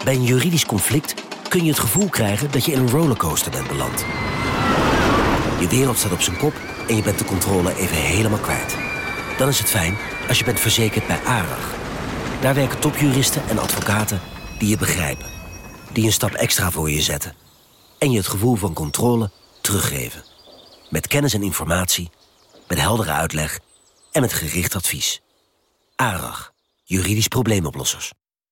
Bij een juridisch conflict kun je het gevoel krijgen dat je in een rollercoaster bent beland. Je wereld staat op zijn kop en je bent de controle even helemaal kwijt. Dan is het fijn als je bent verzekerd bij ARAG. Daar werken topjuristen en advocaten die je begrijpen. Die een stap extra voor je zetten. En je het gevoel van controle teruggeven. Met kennis en informatie, met heldere uitleg en met gericht advies. ARAG, juridisch probleemoplossers.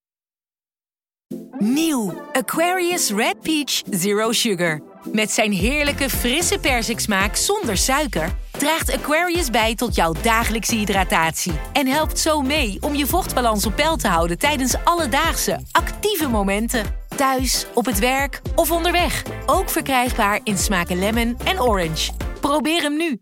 Nieuw Aquarius Red Peach Zero Sugar. Met zijn heerlijke frisse persiksmaak zonder suiker draagt Aquarius bij tot jouw dagelijkse hydratatie. En helpt zo mee om je vochtbalans op peil te houden tijdens alledaagse, actieve momenten. Thuis, op het werk of onderweg. Ook verkrijgbaar in smaken lemon en orange. Probeer hem nu.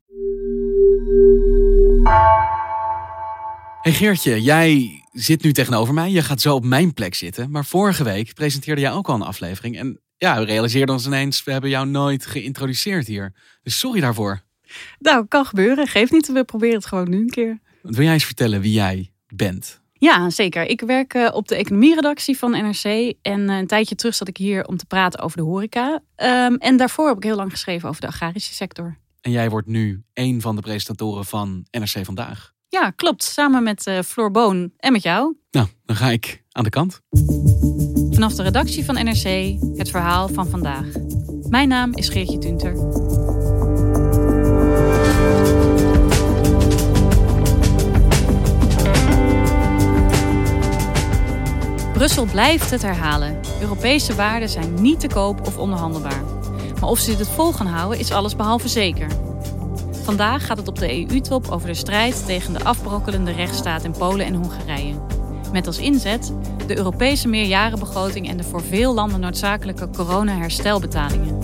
Hey Geertje, jij zit nu tegenover mij. Je gaat zo op mijn plek zitten. Maar vorige week presenteerde jij ook al een aflevering. En ja, we realiseerden ons ineens, we hebben jou nooit geïntroduceerd hier. Dus sorry daarvoor. Nou, kan gebeuren. Geeft niet, we proberen het gewoon nu een keer. Wil jij eens vertellen wie jij bent? Ja, zeker. Ik werk op de economieredactie van NRC. En een tijdje terug zat ik hier om te praten over de horeca. En daarvoor heb ik heel lang geschreven over de agrarische sector. En jij wordt nu een van de presentatoren van NRC Vandaag. Ja, klopt. Samen met Floor Boon en met jou. Nou, dan ga ik aan de kant. Vanaf de redactie van NRC, het verhaal van vandaag. Mijn naam is Geertje Tunter. Brussel blijft het herhalen. Europese waarden zijn niet te koop of onderhandelbaar. Maar of ze dit vol gaan houden is allesbehalve zeker. Vandaag gaat het op de EU-top over de strijd tegen de afbrokkelende rechtsstaat in Polen en Hongarije. Met als inzet de Europese meerjarenbegroting en de voor veel landen noodzakelijke corona-herstelbetalingen.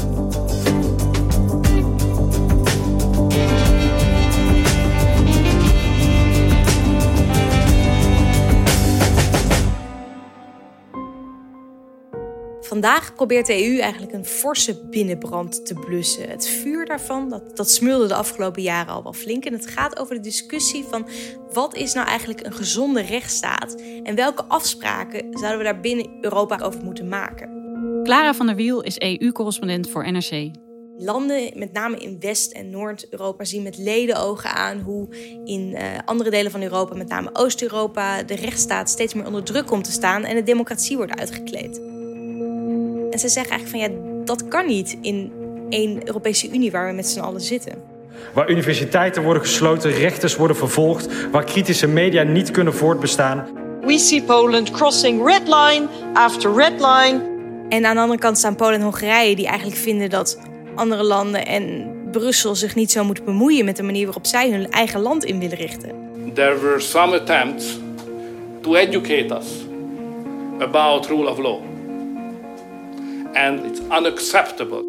Vandaag probeert de EU eigenlijk een forse binnenbrand te blussen. Het vuur daarvan, dat smeulde de afgelopen jaren al wel flink. En het gaat over de discussie van wat is nou eigenlijk een gezonde rechtsstaat? En welke afspraken zouden we daar binnen Europa over moeten maken? Clara van der Wiel is EU-correspondent voor NRC. Landen, met name in West- en Noord-Europa, zien met ledenogen aan hoe in andere delen van Europa, met name Oost-Europa, de rechtsstaat steeds meer onder druk komt te staan en de democratie wordt uitgekleed. En ze zeggen eigenlijk van ja, dat kan niet in één Europese Unie waar we met z'n allen zitten. Waar universiteiten worden gesloten, rechters worden vervolgd, waar kritische media niet kunnen voortbestaan. We see Poland crossing red line after red line. En aan de andere kant staan Polen en Hongarije die eigenlijk vinden dat andere landen en Brussel zich niet zo moeten bemoeien met de manier waarop zij hun eigen land in willen richten. There were some attempts to educate us about rule of law. And it's unacceptable.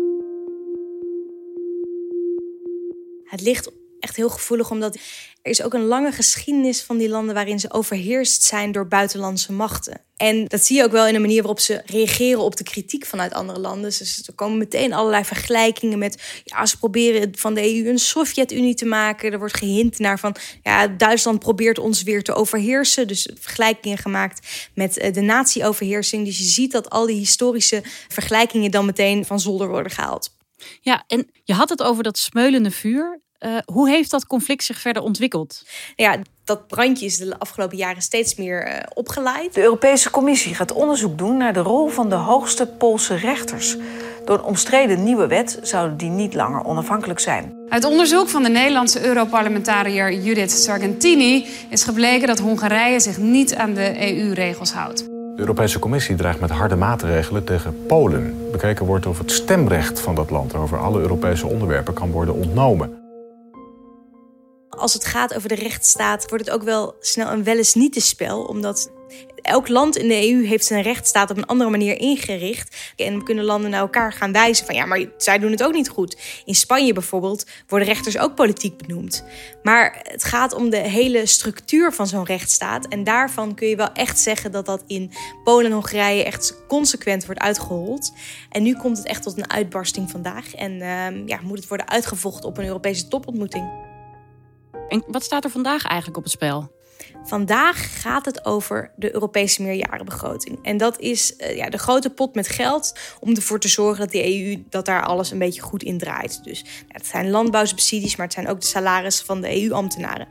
Het ligt echt heel gevoelig, omdat er is ook een lange geschiedenis van die landen waarin ze overheerst zijn door buitenlandse machten. En dat zie je ook wel in de manier waarop ze reageren op de kritiek vanuit andere landen. Dus er komen meteen allerlei vergelijkingen met, ja, ze proberen van de EU een Sovjet-Unie te maken. Er wordt gehint naar van, ja, Duitsland probeert ons weer te overheersen. Dus vergelijkingen gemaakt met de nazi-overheersing. Dus je ziet dat al die historische vergelijkingen dan meteen van zolder worden gehaald. Ja, en je had het over dat smeulende vuur. Hoe heeft dat conflict zich verder ontwikkeld? Ja, dat brandje is de afgelopen jaren steeds meer opgeleid. De Europese Commissie gaat onderzoek doen naar de rol van de hoogste Poolse rechters. Door een omstreden nieuwe wet zouden die niet langer onafhankelijk zijn. Uit onderzoek van de Nederlandse Europarlementariër Judith Sargentini is gebleken dat Hongarije zich niet aan de EU-regels houdt. De Europese Commissie dreigt met harde maatregelen tegen Polen. Bekeken wordt of het stemrecht van dat land over alle Europese onderwerpen kan worden ontnomen. Als het gaat over de rechtsstaat wordt het ook wel snel een wel eens niet te spel. Omdat elk land in de EU heeft zijn rechtsstaat op een andere manier ingericht. En kunnen landen naar elkaar gaan wijzen van ja, maar zij doen het ook niet goed. In Spanje bijvoorbeeld worden rechters ook politiek benoemd. Maar het gaat om de hele structuur van zo'n rechtsstaat. En daarvan kun je wel echt zeggen dat dat in Polen en Hongarije echt consequent wordt uitgehold. En nu komt het echt tot een uitbarsting vandaag. En moet het worden uitgevochten op een Europese topontmoeting. En wat staat er vandaag eigenlijk op het spel? Vandaag gaat het over de Europese meerjarenbegroting. En dat is de grote pot met geld om ervoor te zorgen dat de EU dat daar alles een beetje goed in draait. Dus het zijn landbouwsubsidies, maar het zijn ook de salarissen van de EU-ambtenaren.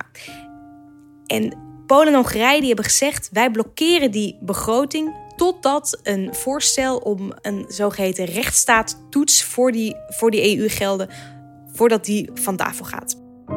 En Polen en Hongarije die hebben gezegd, wij blokkeren die begroting totdat een voorstel om een zogeheten rechtsstaattoets voor die EU-gelden, voordat die van tafel gaat.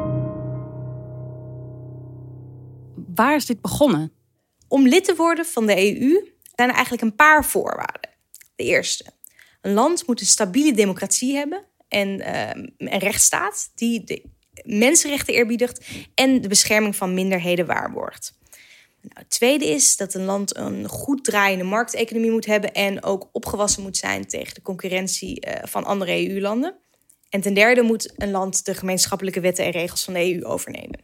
Waar is dit begonnen? Om lid te worden van de EU zijn er eigenlijk een paar voorwaarden. De eerste, een land moet een stabiele democratie hebben en een rechtsstaat die de mensenrechten eerbiedigt en de bescherming van minderheden waarborgt. Het tweede is dat een land een goed draaiende markteconomie moet hebben en ook opgewassen moet zijn tegen de concurrentie van andere EU-landen. En ten derde moet een land de gemeenschappelijke wetten en regels van de EU overnemen.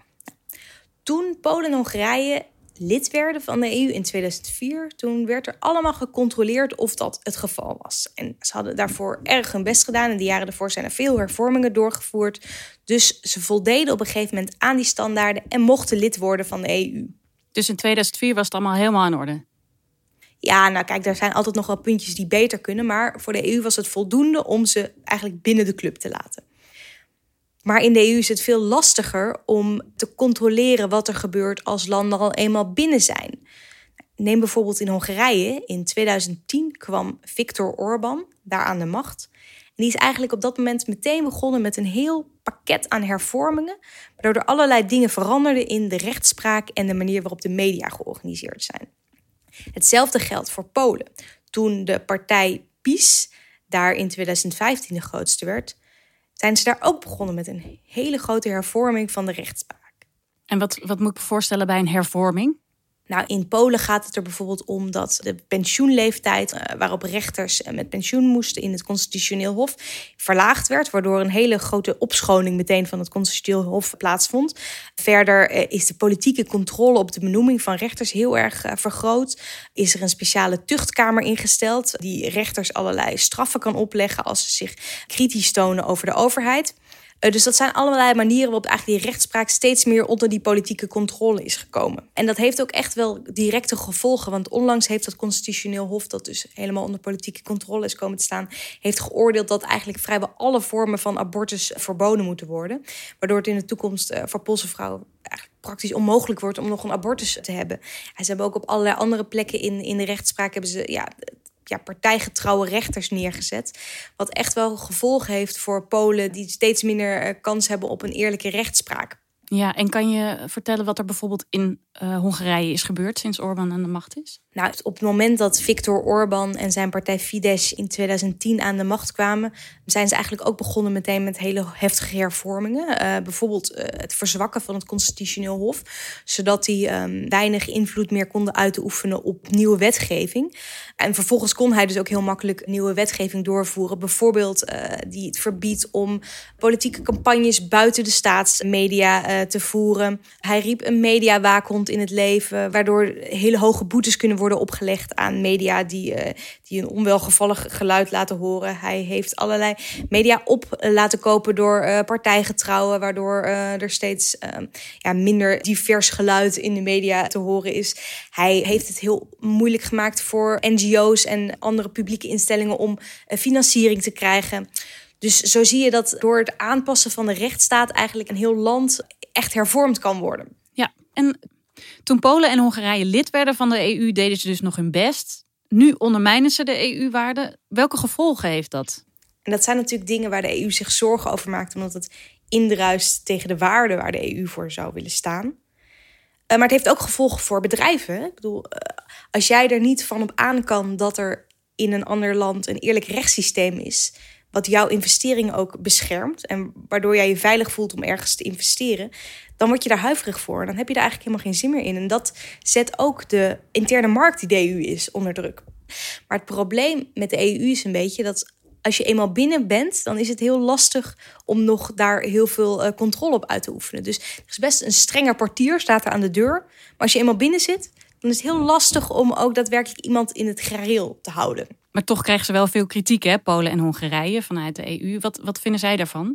Toen Polen en Hongarije lid werden van de EU in 2004... toen werd er allemaal gecontroleerd of dat het geval was. En ze hadden daarvoor erg hun best gedaan. En de jaren daarvoor zijn er veel hervormingen doorgevoerd. Dus ze voldeden op een gegeven moment aan die standaarden en mochten lid worden van de EU. Dus in 2004 was het allemaal helemaal in orde? Ja, nou kijk, er zijn altijd nog wel puntjes die beter kunnen. Maar voor de EU was het voldoende om ze eigenlijk binnen de club te laten. Maar in de EU is het veel lastiger om te controleren wat er gebeurt als landen al eenmaal binnen zijn. Neem bijvoorbeeld in Hongarije. In 2010 kwam Viktor Orbán daar aan de macht. En die is eigenlijk op dat moment meteen begonnen met een heel pakket aan hervormingen, waardoor er allerlei dingen veranderden in de rechtspraak en de manier waarop de media georganiseerd zijn. Hetzelfde geldt voor Polen. Toen de partij PiS daar in 2015 de grootste werd, zijn ze daar ook begonnen met een hele grote hervorming van de rechtspraak. En wat moet ik me voorstellen bij een hervorming? Nou, in Polen gaat het er bijvoorbeeld om dat de pensioenleeftijd waarop rechters met pensioen moesten in het Constitutioneel Hof verlaagd werd, waardoor een hele grote opschoning meteen van het Constitutioneel Hof plaatsvond. Verder is de politieke controle op de benoeming van rechters heel erg vergroot. Is er een speciale tuchtkamer ingesteld die rechters allerlei straffen kan opleggen als ze zich kritisch tonen over de overheid. Dus dat zijn allerlei manieren waarop eigenlijk die rechtspraak steeds meer onder die politieke controle is gekomen. En dat heeft ook echt wel directe gevolgen. Want onlangs heeft het Constitutioneel Hof, dat dus helemaal onder politieke controle is komen te staan, heeft geoordeeld dat eigenlijk vrijwel alle vormen van abortus verboden moeten worden. Waardoor het in de toekomst voor Poolse vrouwen eigenlijk praktisch onmogelijk wordt om nog een abortus te hebben. En ze hebben ook op allerlei andere plekken in de rechtspraak hebben ze partijgetrouwe rechters neergezet. Wat echt wel gevolgen heeft voor Polen die steeds minder kans hebben op een eerlijke rechtspraak. Ja, en kan je vertellen wat er bijvoorbeeld in Hongarije is gebeurd sinds Orbán aan de macht is? Nou, op het moment dat Viktor Orbán en zijn partij Fidesz in 2010 aan de macht kwamen, zijn ze eigenlijk ook begonnen meteen met hele heftige hervormingen. Bijvoorbeeld het verzwakken van het Constitutioneel Hof, zodat die weinig invloed meer konden uitoefenen op nieuwe wetgeving. En vervolgens kon hij dus ook heel makkelijk nieuwe wetgeving doorvoeren. Bijvoorbeeld die het verbiedt om politieke campagnes buiten de staatsmedia te voeren. Hij riep een mediawaakhond in het leven, waardoor hele hoge boetes kunnen worden opgelegd aan media die een onwelgevallig geluid laten horen. Hij heeft allerlei media op laten kopen door partijgetrouwen, waardoor er steeds minder divers geluid in de media te horen is. Hij heeft het heel moeilijk gemaakt voor NGO's en andere publieke instellingen om financiering te krijgen. Dus zo zie je dat door het aanpassen van de rechtsstaat eigenlijk een heel land echt hervormd kan worden. Ja, en toen Polen en Hongarije lid werden van de EU, deden ze dus nog hun best. Nu ondermijnen ze de EU-waarden. Welke gevolgen heeft dat? En dat zijn natuurlijk dingen waar de EU zich zorgen over maakt, omdat het indruist tegen de waarden waar de EU voor zou willen staan. Maar het heeft ook gevolgen voor bedrijven. Ik bedoel, als jij er niet van op aan kan dat er in een ander land een eerlijk rechtssysteem is, wat jouw investeringen ook beschermt en waardoor jij je veilig voelt om ergens te investeren, dan word je daar huiverig voor. Dan heb je daar eigenlijk helemaal geen zin meer in. En dat zet ook de interne markt die de EU is onder druk. Maar het probleem met de EU is een beetje dat als je eenmaal binnen bent, dan is het heel lastig om nog daar heel veel controle op uit te oefenen. Dus er is best een strenger portier, staat er aan de deur. Maar als je eenmaal binnen zit, dan is het heel lastig om ook daadwerkelijk iemand in het gareel te houden. Maar toch krijgen ze wel veel kritiek, hè, Polen en Hongarije vanuit de EU. Wat vinden zij daarvan?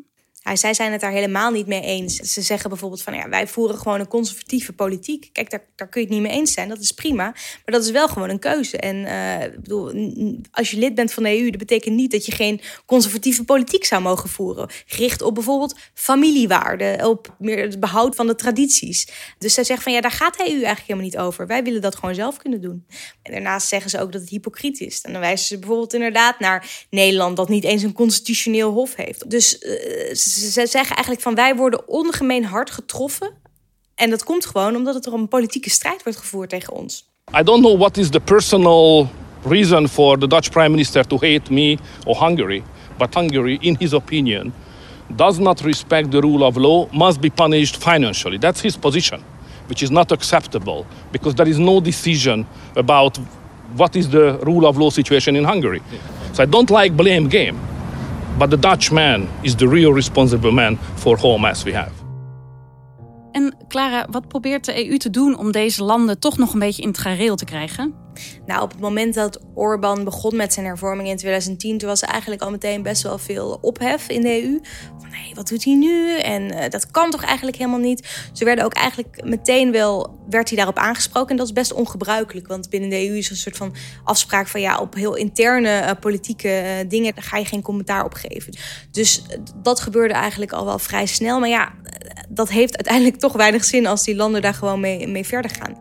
Ja, zij zijn het daar helemaal niet mee eens. Ze zeggen bijvoorbeeld van wij voeren gewoon een conservatieve politiek. Kijk, daar kun je het niet mee eens zijn. Dat is prima. Maar dat is wel gewoon een keuze. En als je lid bent van de EU, dat betekent niet dat je geen conservatieve politiek zou mogen voeren. Gericht op bijvoorbeeld familiewaarden, op meer het behoud van de tradities. Dus zij zeggen van daar gaat de EU eigenlijk helemaal niet over. Wij willen dat gewoon zelf kunnen doen. En daarnaast zeggen ze ook dat het hypocriet is. En dan wijzen ze bijvoorbeeld inderdaad naar Nederland, dat niet eens een constitutioneel hof heeft. Dus ze zeggen eigenlijk van wij worden ongemeen hard getroffen. En dat komt gewoon omdat het er een politieke strijd wordt gevoerd tegen ons. I don't know what is the personal reason for the Dutch Prime Minister to hate me or Hungary. But Hungary, in his opinion, does not respect the rule of law, must be punished financially. That's his position, which is not acceptable because there is no decision about what is the rule of law situation in Hungary. So I don't like blame game. But the Dutch man is the real responsible man for whole mess we have. En Clara, wat probeert de EU te doen om deze landen toch nog een beetje in het gareel te krijgen? Nou, op het moment dat Orbán begon met zijn hervorming in 2010... toen was er eigenlijk al meteen best wel veel ophef in de EU. Van, wat doet hij nu? En dat kan toch eigenlijk helemaal niet? Ze werden ook eigenlijk meteen werd hij daarop aangesproken. En dat is best ongebruikelijk. Want binnen de EU is er een soort van afspraak van... op heel interne politieke dingen... daar ga je geen commentaar op geven. Dus dat gebeurde eigenlijk al wel vrij snel. Maar dat heeft uiteindelijk toch weinig zin... als die landen daar gewoon mee verder gaan.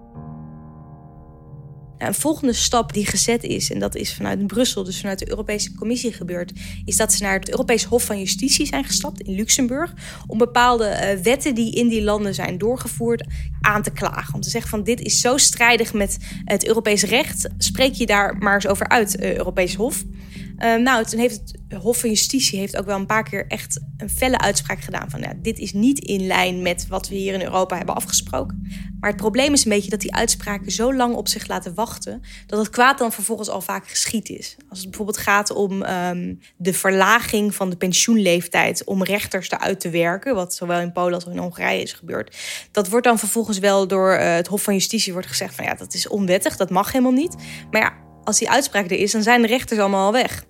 Een volgende stap die gezet is, en dat is vanuit Brussel, dus vanuit de Europese Commissie gebeurd, is dat ze naar het Europees Hof van Justitie zijn gestapt in Luxemburg om bepaalde wetten die in die landen zijn doorgevoerd aan te klagen. Om te zeggen van dit is zo strijdig met het Europees recht, spreek je daar maar eens over uit, Europees Hof. Toen heeft het Hof van Justitie heeft ook wel een paar keer echt een felle uitspraak gedaan van dit is niet in lijn met wat we hier in Europa hebben afgesproken. Maar het probleem is een beetje dat die uitspraken zo lang op zich laten wachten dat het kwaad dan vervolgens al vaak geschied is. Als het bijvoorbeeld gaat om de verlaging van de pensioenleeftijd om rechters eruit te werken, wat zowel in Polen als in Hongarije is gebeurd. Dat wordt dan vervolgens wel door het Hof van Justitie wordt gezegd van dat is onwettig, dat mag helemaal niet. Maar als die uitspraak er is, dan zijn de rechters allemaal al weg.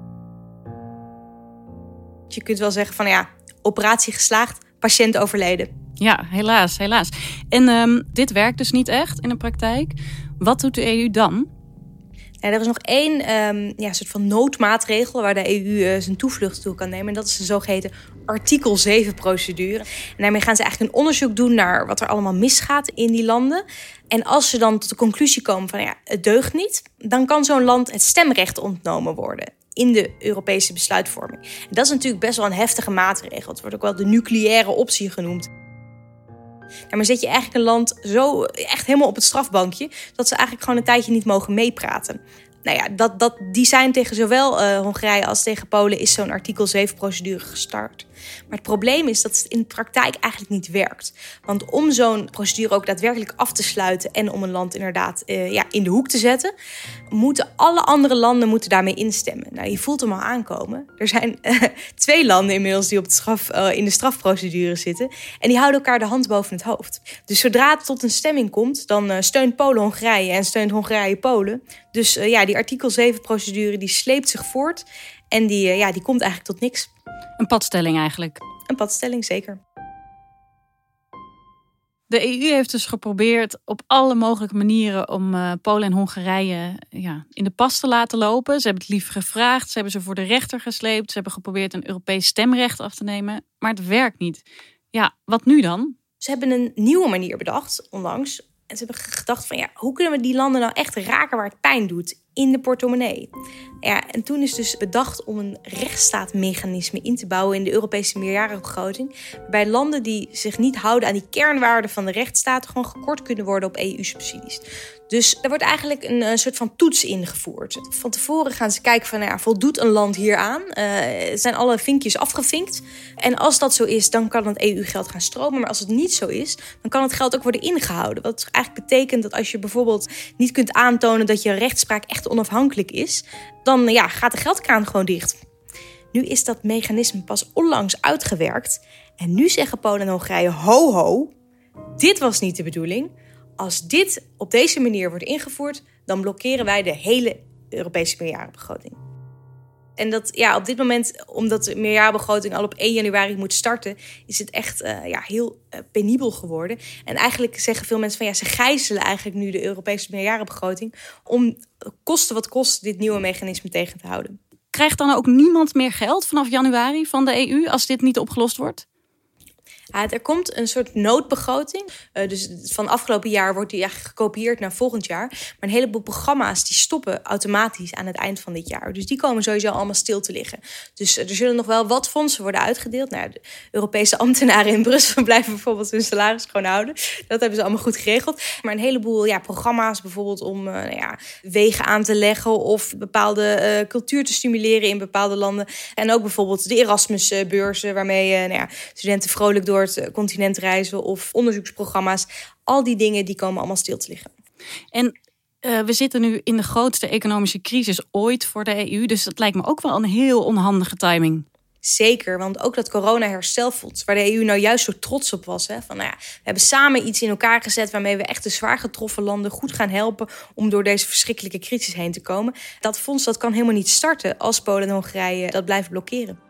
Je kunt wel zeggen van operatie geslaagd, patiënt overleden. Ja, helaas. En dit werkt dus niet echt in de praktijk. Wat doet de EU dan? Er is nog één soort van noodmaatregel waar de EU zijn toevlucht toe kan nemen. En dat is de zogeheten artikel 7-procedure. En daarmee gaan ze eigenlijk een onderzoek doen naar wat er allemaal misgaat in die landen. En als ze dan tot de conclusie komen van het deugt niet, dan kan zo'n land het stemrecht ontnomen worden in de Europese besluitvorming. En dat is natuurlijk best wel een heftige maatregel. Het wordt ook wel de nucleaire optie genoemd. Maar zet je eigenlijk een land zo echt helemaal op het strafbankje dat ze eigenlijk gewoon een tijdje niet mogen meepraten. Die zijn tegen zowel Hongarije als tegen Polen is zo'n artikel 7-procedure gestart. Maar het probleem is dat het in de praktijk eigenlijk niet werkt. Want om zo'n procedure ook daadwerkelijk af te sluiten en om een land inderdaad in de hoek te zetten, moeten alle andere landen daarmee instemmen. Je voelt hem al aankomen. Er zijn 2 landen inmiddels die in de strafprocedure zitten en die houden elkaar de hand boven het hoofd. Dus zodra het tot een stemming komt, dan steunt Polen Hongarije en steunt Hongarije Polen. Dus die artikel 7-procedure die sleept zich voort en die komt eigenlijk tot niks. Een padstelling eigenlijk. Een padstelling, zeker. De EU heeft dus geprobeerd op alle mogelijke manieren om Polen en Hongarije in de pas te laten lopen. Ze hebben het lief gevraagd, ze hebben ze voor de rechter gesleept. Ze hebben geprobeerd een Europees stemrecht af te nemen. Maar het werkt niet. Ja, wat nu dan? Ze hebben een nieuwe manier bedacht, onlangs. En ze hebben gedacht van hoe kunnen we die landen nou echt raken waar het pijn doet? In de portemonnee. En toen is dus bedacht om een rechtsstaatmechanisme in te bouwen in de Europese meerjarenbegroting. Waarbij landen die zich niet houden aan die kernwaarden van de rechtsstaat gewoon gekort kunnen worden op EU-subsidies. Dus er wordt eigenlijk een soort van toets ingevoerd. Van tevoren gaan ze kijken van voldoet een land hieraan? Zijn alle vinkjes afgevinkt? En als dat zo is, dan kan het EU-geld gaan stromen. Maar als het niet zo is, dan kan het geld ook worden ingehouden. Wat eigenlijk betekent dat als je bijvoorbeeld niet kunt aantonen dat je rechtspraak echt onafhankelijk is, dan gaat de geldkraan gewoon dicht. Nu is dat mechanisme pas onlangs uitgewerkt. En nu zeggen Polen en Hongarije, ho, dit was niet de bedoeling. Als dit op deze manier wordt ingevoerd, dan blokkeren wij de hele Europese meerjarenbegroting. En dat op dit moment, omdat de meerjarenbegroting al op 1 januari moet starten, is het echt heel penibel geworden. En eigenlijk zeggen veel mensen van ze gijzelen eigenlijk nu de Europese meerjarenbegroting om koste wat kost dit nieuwe mechanisme tegen te houden. Krijgt dan ook niemand meer geld vanaf januari van de EU als dit niet opgelost wordt? Er komt een soort noodbegroting. Dus van afgelopen jaar wordt die eigenlijk gekopieerd naar volgend jaar. Maar een heleboel programma's die stoppen automatisch aan het eind van dit jaar. Dus die komen sowieso allemaal stil te liggen. Dus er zullen nog wel wat fondsen worden uitgedeeld. De Europese ambtenaren in Brussel blijven bijvoorbeeld hun salaris gewoon houden. Dat hebben ze allemaal goed geregeld. Maar een heleboel programma's bijvoorbeeld om wegen aan te leggen of bepaalde cultuur te stimuleren in bepaalde landen. En ook bijvoorbeeld de Erasmus-beurzen waarmee studenten vrolijk door het continent reizen of onderzoeksprogramma's. Al die dingen die komen allemaal stil te liggen. En we zitten nu in de grootste economische crisis ooit voor de EU. Dus dat lijkt me ook wel een heel onhandige timing. Zeker, want ook dat corona-herstelfonds, waar de EU nou juist zo trots op was. We hebben samen iets in elkaar gezet waarmee we echt de zwaar getroffen landen goed gaan helpen om door deze verschrikkelijke crisis heen te komen. Dat fonds dat kan helemaal niet starten als Polen en Hongarije dat blijven blokkeren.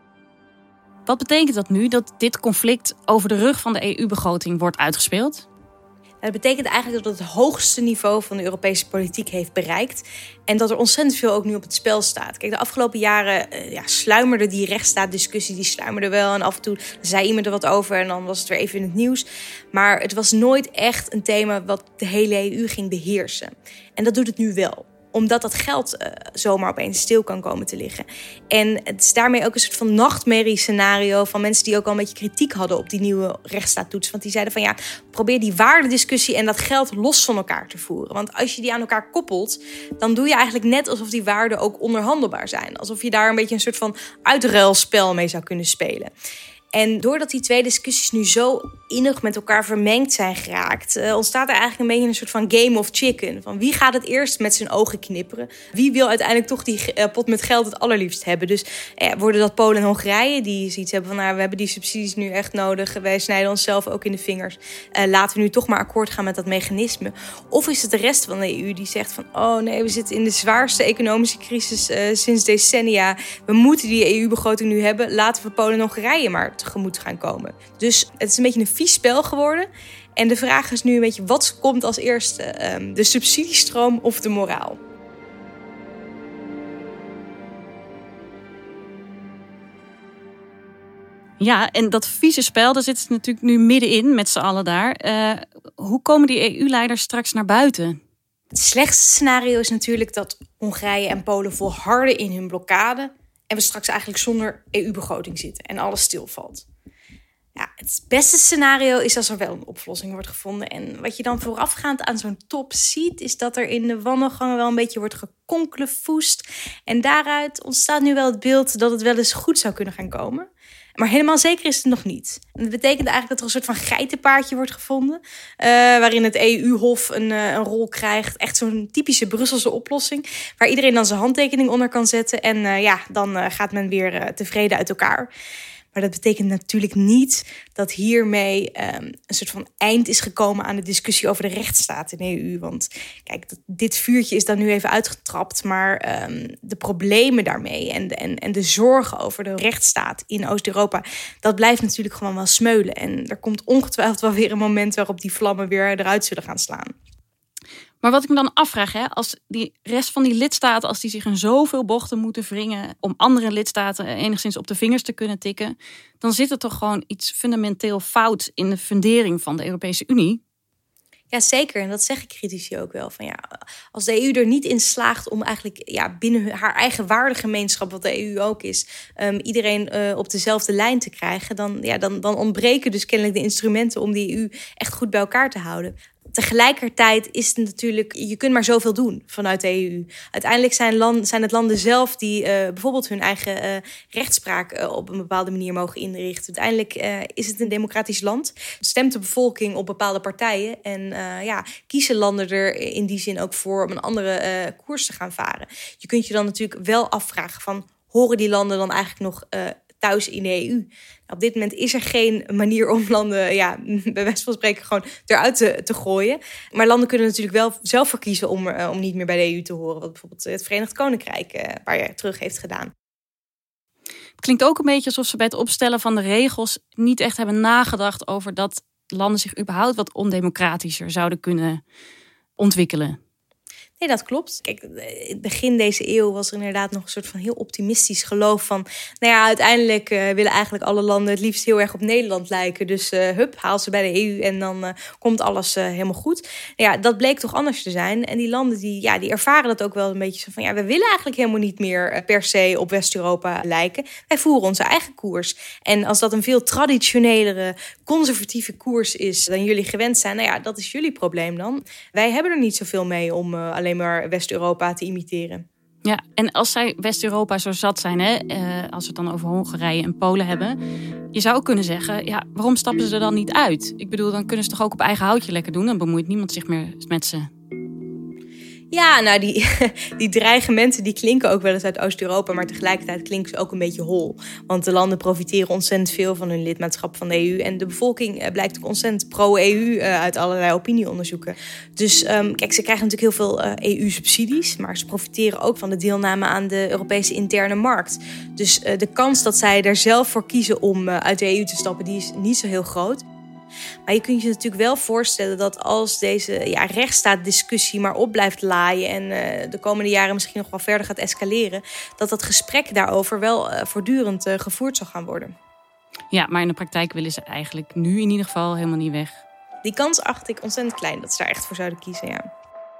Wat betekent dat nu, dat dit conflict over de rug van de EU-begroting wordt uitgespeeld? Dat betekent eigenlijk dat het hoogste niveau van de Europese politiek heeft bereikt. En dat er ontzettend veel ook nu op het spel staat. Kijk, de afgelopen jaren sluimerde die rechtsstaatdiscussie, die sluimerde wel. En af en toe zei iemand er wat over en dan was het weer even in het nieuws. Maar het was nooit echt een thema wat de hele EU ging beheersen. En dat doet het nu wel. Omdat dat geld zomaar opeens stil kan komen te liggen. En het is daarmee ook een soort van nachtmerriescenario van mensen die ook al een beetje kritiek hadden op die nieuwe rechtsstaattoets. Want die zeiden van probeer die waardediscussie en dat geld los van elkaar te voeren. Want als je die aan elkaar koppelt, dan doe je eigenlijk net alsof die waarden ook onderhandelbaar zijn. Alsof je daar een beetje een soort van uitruilspel mee zou kunnen spelen. En doordat die twee discussies nu zo innig met elkaar vermengd zijn geraakt, ontstaat er eigenlijk een beetje een soort van game of chicken. Van wie gaat het eerst met zijn ogen knipperen? Wie wil uiteindelijk toch die pot met geld het allerliefst hebben? Dus worden dat Polen en Hongarije die zoiets hebben van we hebben die subsidies nu echt nodig. Wij snijden onszelf ook in de vingers. Laten we nu toch maar akkoord gaan met dat mechanisme. Of is het de rest van de EU die zegt van oh nee, we zitten in de zwaarste economische crisis sinds decennia. We moeten die EU-begroting nu hebben. Laten we Polen en Hongarije maar tegemoet gaan komen. Dus het is een beetje een vies spel geworden. En de vraag is nu een beetje, wat komt als eerste? De subsidiestroom of de moraal? Ja, en dat vieze spel, daar zitten ze natuurlijk nu middenin met z'n allen daar. Hoe komen die EU-leiders straks naar buiten? Het slechtste scenario is natuurlijk dat Hongarije en Polen volharden in hun blokkade en we straks eigenlijk zonder EU-begroting zitten en alles stilvalt. Ja, het beste scenario is als er wel een oplossing wordt gevonden. En wat je dan voorafgaand aan zo'n top ziet, is dat er in de wandelgangen wel een beetje wordt gekonkelefoest. En daaruit ontstaat nu wel het beeld dat het wel eens goed zou kunnen gaan komen. Maar helemaal zeker is het nog niet. En dat betekent eigenlijk dat er een soort van geitenpaardje wordt gevonden. Waarin het EU-hof een rol krijgt. Echt zo'n typische Brusselse oplossing. Waar iedereen dan zijn handtekening onder kan zetten. En dan gaat men weer tevreden uit elkaar. Maar dat betekent natuurlijk niet dat hiermee een soort van eind is gekomen aan de discussie over de rechtsstaat in de EU. Want kijk, dit vuurtje is dan nu even uitgetrapt. Maar de problemen daarmee en de zorgen over de rechtsstaat in Oost-Europa, dat blijft natuurlijk gewoon wel smeulen. En er komt ongetwijfeld wel weer een moment waarop die vlammen weer eruit zullen gaan slaan. Maar wat ik me dan afvraag, als die rest van die lidstaten, als die zich in zoveel bochten moeten wringen om andere lidstaten enigszins op de vingers te kunnen tikken, dan zit er toch gewoon iets fundamenteel fout in de fundering van de Europese Unie. Ja, zeker. En dat zeggen critici ook wel. Van als de EU er niet in slaagt om eigenlijk binnen haar eigen waardegemeenschap, wat de EU ook is, iedereen op dezelfde lijn te krijgen, dan ontbreken dus kennelijk de instrumenten om die EU echt goed bij elkaar te houden. Tegelijkertijd is het natuurlijk, je kunt maar zoveel doen vanuit de EU. Uiteindelijk zijn het landen zelf die bijvoorbeeld hun eigen rechtspraak op een bepaalde manier mogen inrichten. Uiteindelijk is het een democratisch land. Stemt de bevolking op bepaalde partijen en kiezen landen er in die zin ook voor om een andere koers te gaan varen. Je kunt je dan natuurlijk wel afvragen van, horen die landen dan eigenlijk nog thuis in de EU? Op dit moment is er geen manier om landen, bij wijze van spreken, gewoon eruit te gooien. Maar landen kunnen natuurlijk wel zelf verkiezen om niet meer bij de EU te horen. Wat bijvoorbeeld het Verenigd Koninkrijk een paar jaar terug heeft gedaan. Het klinkt ook een beetje alsof ze bij het opstellen van de regels niet echt hebben nagedacht over dat landen zich überhaupt wat ondemocratischer zouden kunnen ontwikkelen. Nee, dat klopt. Kijk, begin deze eeuw was er inderdaad nog een soort van heel optimistisch geloof van... uiteindelijk willen eigenlijk alle landen het liefst heel erg op Nederland lijken. Dus haal ze bij de EU en dan komt alles helemaal goed. Dat bleek toch anders te zijn. En die landen die ervaren dat ook wel een beetje zo van... we willen eigenlijk helemaal niet meer per se op West-Europa lijken. Wij voeren onze eigen koers. En als dat een veel traditionelere, conservatieve koers is dan jullie gewend zijn... dat is jullie probleem dan. Wij hebben er niet zoveel mee om alleen maar West-Europa te imiteren. Ja, en als zij West-Europa zo zat zijn, als we het dan over Hongarije en Polen hebben... je zou ook kunnen zeggen, waarom stappen ze er dan niet uit? Ik bedoel, dan kunnen ze toch ook op eigen houtje lekker doen... dan bemoeit niemand zich meer met ze. Ja, die dreigementen die klinken ook wel eens uit Oost-Europa... maar tegelijkertijd klinken ze ook een beetje hol. Want de landen profiteren ontzettend veel van hun lidmaatschap van de EU... en de bevolking blijkt ook ontzettend pro-EU uit allerlei opinieonderzoeken. Dus kijk, ze krijgen natuurlijk heel veel EU-subsidies... maar ze profiteren ook van de deelname aan de Europese interne markt. Dus de kans dat zij er zelf voor kiezen om uit de EU te stappen... die is niet zo heel groot. Maar je kunt je natuurlijk wel voorstellen dat als deze rechtsstaatdiscussie maar op blijft laaien... en de komende jaren misschien nog wel verder gaat escaleren... dat gesprek daarover wel voortdurend gevoerd zal gaan worden. Ja, maar in de praktijk willen ze eigenlijk nu in ieder geval helemaal niet weg. Die kans acht ik ontzettend klein dat ze daar echt voor zouden kiezen, ja.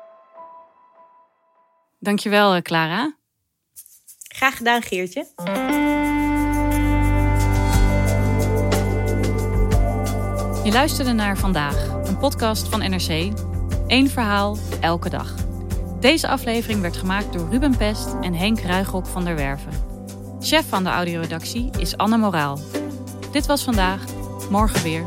Dankjewel, Clara. Graag gedaan, Geertje. Je luisterde naar Vandaag, een podcast van NRC. 1 verhaal, elke dag. Deze aflevering werd gemaakt door Ruben Pest en Henk Ruigrok van der Werven. Chef van de audioredactie is Anne Moraal. Dit was Vandaag, morgen weer.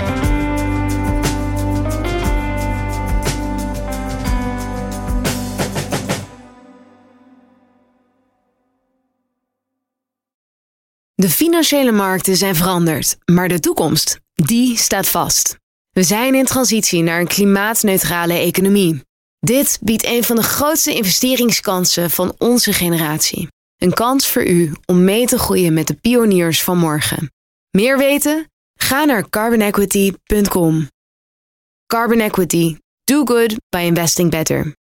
De financiële markten zijn veranderd, maar de toekomst, die staat vast. We zijn in transitie naar een klimaatneutrale economie. Dit biedt een van de grootste investeringskansen van onze generatie. Een kans voor u om mee te groeien met de pioniers van morgen. Meer weten? Ga naar carbonequity.com. Carbon Equity. Do good by investing better.